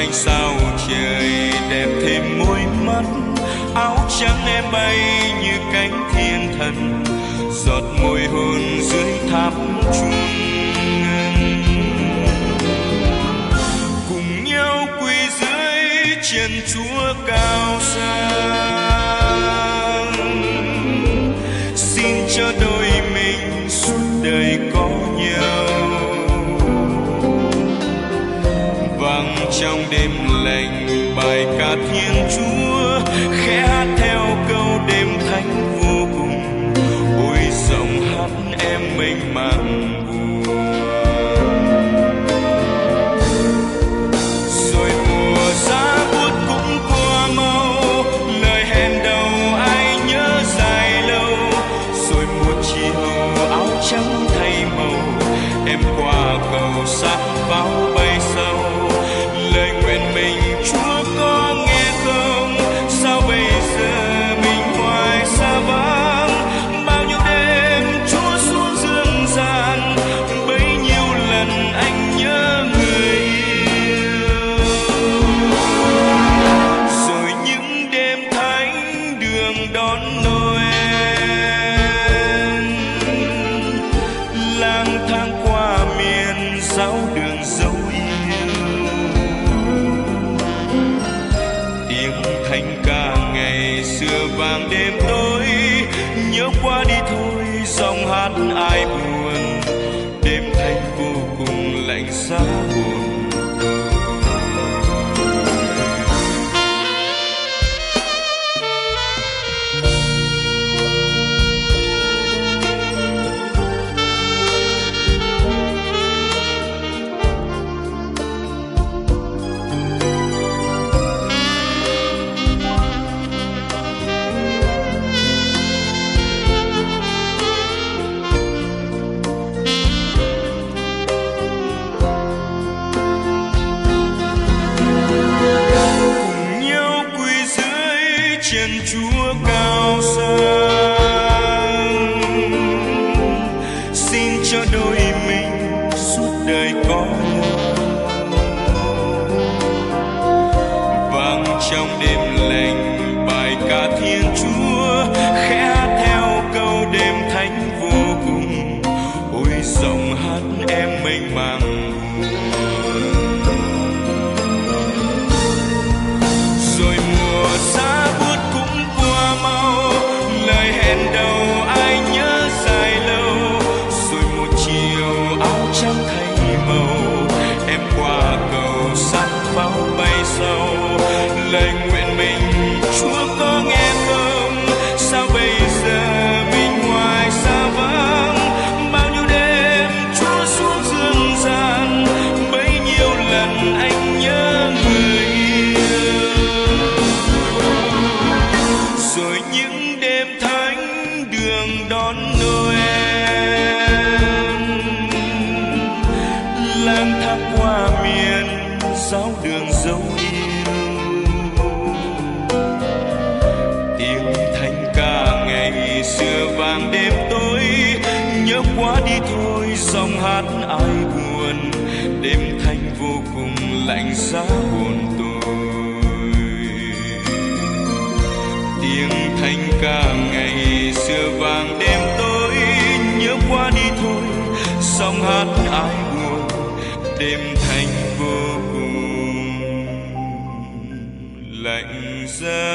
ánh sao trời đẹp thêm môi mắt. Áo trắng em bay như cánh thiên thần, giọt môi hôn dưới tháp chuông ngân. Cùng nhau quỳ dưới chân Chúa cao sang, xin cho đôi mình suốt đời có nhau. Vang trong đêm lạnh bài ca Thiên Chúa, khẽ hát theo câu đêm thánh vô cùng. Ôi giọng hát em mênh mang buồn. Rồi mùa giá buốt cũng qua mau, lời hẹn đầu ai nhớ dài lâu. Rồi một chiều áo trắng thay màu, em qua cầu sát pháo bay sâu. Lời nguyện mình Chúa có nghe không? Sao bây giờ mình hoài xa vắng? Bao nhiêu đêm Chúa xuống dương gian, bấy nhiêu lần anh nhớ người yêu. Rồi những đêm thánh đường đón Noel, lang thang qua miền giáo đường dấu yêu. Tiếng thánh ca ngày xưa vang đêm tối, nhớ qua đi thôi dòng hát ai buồn. Đêm thánh vô cùng lạnh giá hồn. Chân Chúa cao sang, xin cho đôi mình suốt đời có nhau. Vang trong đêm lạnh bài ca Thiên Chúa, khẽ hát theo câu đêm thánh vô cùng. Ôi giọng hát em mênh mang buồn. Rồi mùa giá lời hẹn đầu ai nhớ dài lâu. Rồi một chiều áo trắng thay màu, em qua cầu sát pháo bay sâu. Lời nguyện mình Chúa có nghe không? Sao bây giờ mình hoài xa vắng? Bao nhiêu đêm Chúa xuống dương gian, bấy nhiêu lần anh nhớ người yêu. Rồi những đêm thánh đường đón Noel, lang thang qua miền giáo đường dấu yêu. Tiếng thánh ca ngày xưa vang đêm tối, nhớ quá đi thôi dòng hát ai buồn. Đêm thánh vô cùng lạnh giá hồn tôi. Tiếng thánh ca ngày xưa vang đêm tối, nhớ qua đi thôi dòng hát ai buồn. Đêm thánh vô cùng lạnh giá.